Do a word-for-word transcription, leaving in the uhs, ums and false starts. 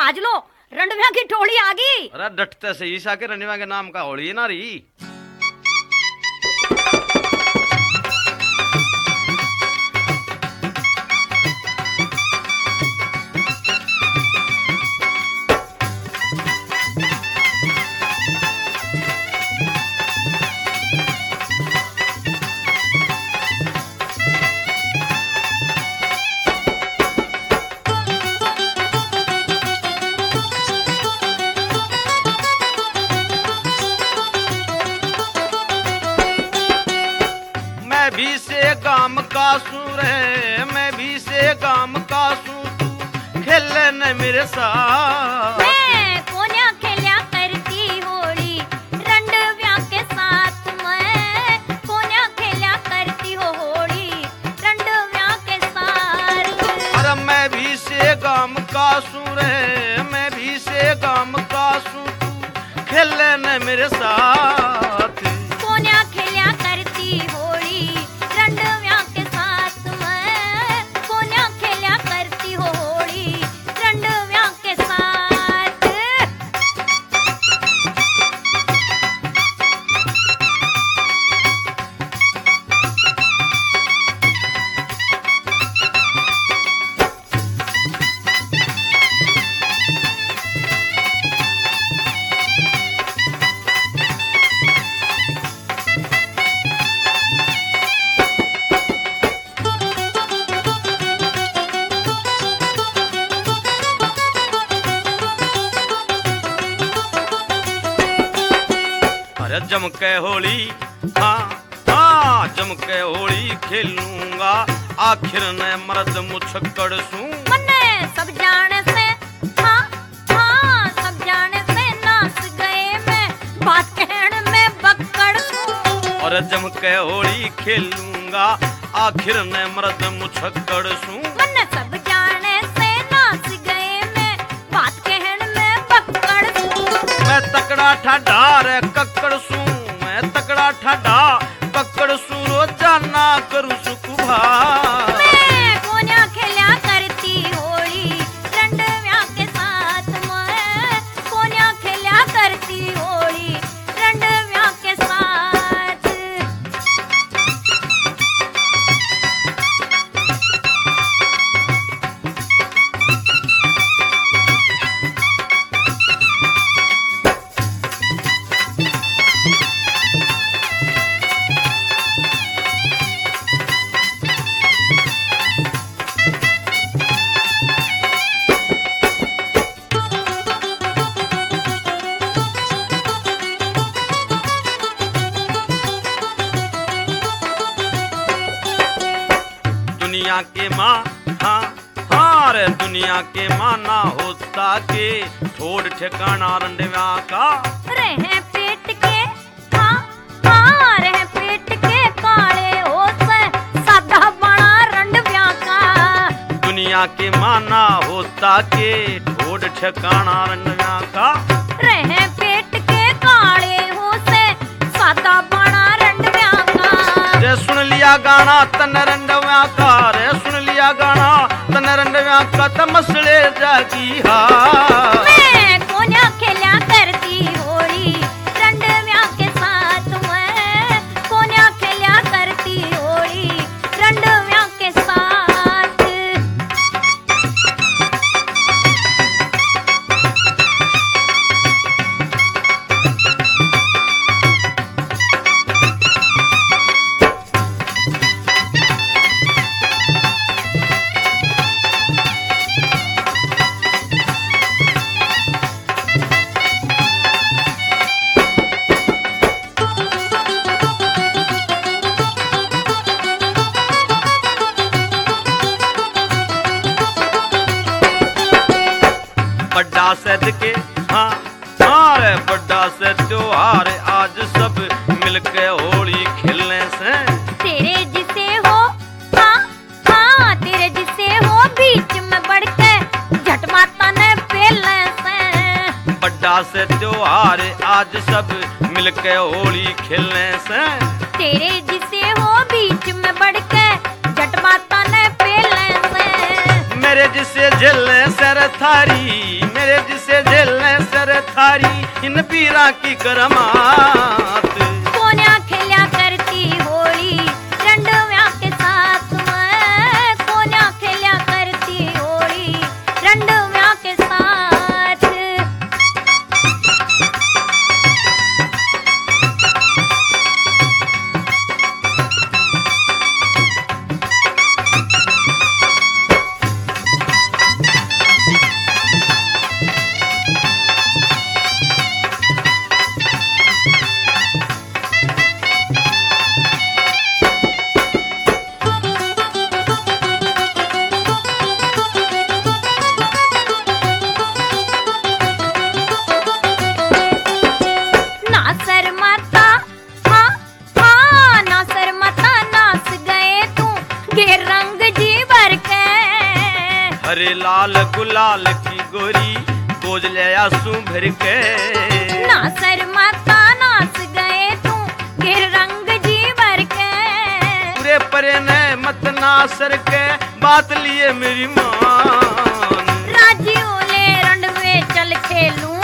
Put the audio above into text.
आज लो रंडव्या की टोली आ गई। अरे डटते से ईसा के रंडव्या के नाम का होली ना रही। भी से गाम का सूर है, मैं भी से गाम का सूर, तू खेले न मेरे साथ। मैं कोन्या खेल्या करती होली रंडव्या के साथ, मैं कोन्या खेल्या करती हो होली रंडव्या के साथ। अरे मैं भी से गाम का सूर है, मैं भी से गाम का सूर, तू खेले न मेरे साथ। कोन्या खेल्या करती होली रंडव्या के साथ, मैं कोन्या खेल्या करती हो होली रंडव्या के साथ। अरे जमके होली, हाँ हाँ जमके होली खेलूंगा, आखिर न मर्द मुछक्कड़ सू। मन्ने सब जाने से, हाँ हाँ सब जाने से नाच गए, मैं बात कहने में बक्कड़ हूँ। और जमके होली खेलूंगा, आखिर न मर्द मुछक्कड़ सू। मन्ने सब जाने से नाच गए, मैं बात कहने में बक्कड़ हूँ। मैं तकड़ा ठाडा रे कक्कड़ सू, मैं तकड़ा ठाडा कक्कड़ सू, रोजाना करूँ सुकुभा। मैं कोन्या खेल्या करती होली रंडव्या के साथ, मैं कोन्या खेल्या करती होली रंडव्या के साथ। दुनिया के माँ, हाँ हाँ रे दुनिया के माँ ना होता के छोड़ ठिकाना रंडव्या का। रहे पेट के, हाँ हाँ रहे पेट के काले हो से सादा बड़ा रंडव्या का। दुनिया के माँ ना होता के छोड़ ठिकाना रंडव्या का। रहे पेट के काले हो से सादा बड़ा रंडव्या का। रे सुन लिया गाना तन रंडव्या का, रे सुन लिया गाना तन रंडव्या का, तमसले जागी हा। मैं कोन्या खेल्या करती होली रंडव्या के साथ, मैं कोन्या खेल्या करती होली रंडव्या के साथ। बड़ा सद के, हाँ हाँ रे बड़ा से त्योहार आज सब मिलके होली खेलने से। तेरे जिसे हो, हाँ हाँ तेरे जिसे हो बीच में बढ़ के झट माता ने पेलने से। बड़ा से त्योहार आज सब मिलके होली खेलने से। तेरे जिसे हो बीच में बढ़ के झट माता ने पेलने से। मेरे जिसे झेलने सर थारी, मेरे जिसे झेलने सर थारी इन पीरा की करमात। कोन्या खेल्या करती होली रंडव्या के साथ में, कोन्या खेल्या करती होली रंडव्या के साथ। नासर माता हाँ हाँ नासर माता नास गए तू गे रंग जी भर के। हरे लाल गुलाल की गोरी बोझ ले आंसू भर के। नासर माता नास गए तू गे रंग जी भर के। पूरे परे ने मत नासर के बात लिए मेरी मान। राजी ओले रंडवे चल खेलूं